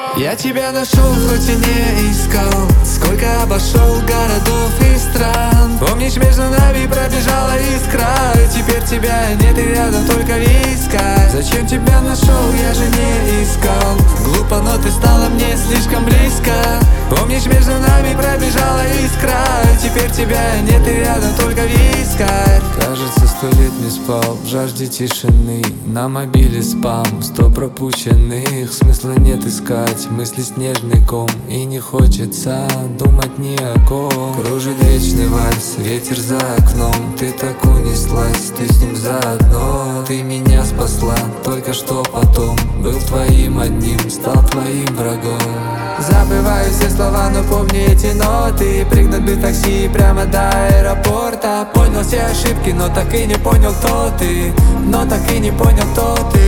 Я тебя нашел, хоть и не искал. Сколько обошел городов и стран. Помнишь, между нами пробежала искра. Теперь тебя нет и рядом только виска. Зачем тебя нашел, я же не искал. Глупо, но ты стала мне слишком близко. Помнишь, между нами пробежала искра. Теперь тебя нет и рядом только виска. Кажется, 100 лет не спал в жажде тишины. На мобиле спам, 100 пропущенных. Смысла нет искать, мысли снежный ком. И не хочется думать ни о ком. Кружит вечный вальс, ветер за окном. Ты так унеслась, ты с ним заодно. Ты меня спасла, только что потом был твоим одним, стал твоим врагом. Забываю все слова, но помни эти ноты. Пригнать бы такси прямо до аэропорта. Понял все ошибки, но так и не понял, кто ты. Но так и не понял, кто ты.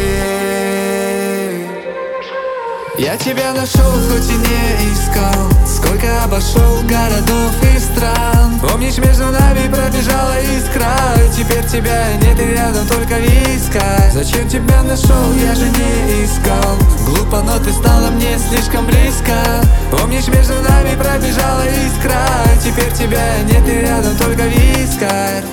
Я тебя нашел, хоть и не искал. Сколько обошел городов и стран. Помнишь, между нами пробежала искра. Теперь тебя нет и рядом только виска. Зачем тебя нашел, я же не искал. Глупо, но ты стала мне слишком близко. Помнишь, между нами пробежала искра. Теперь тебя нет и рядом только виска.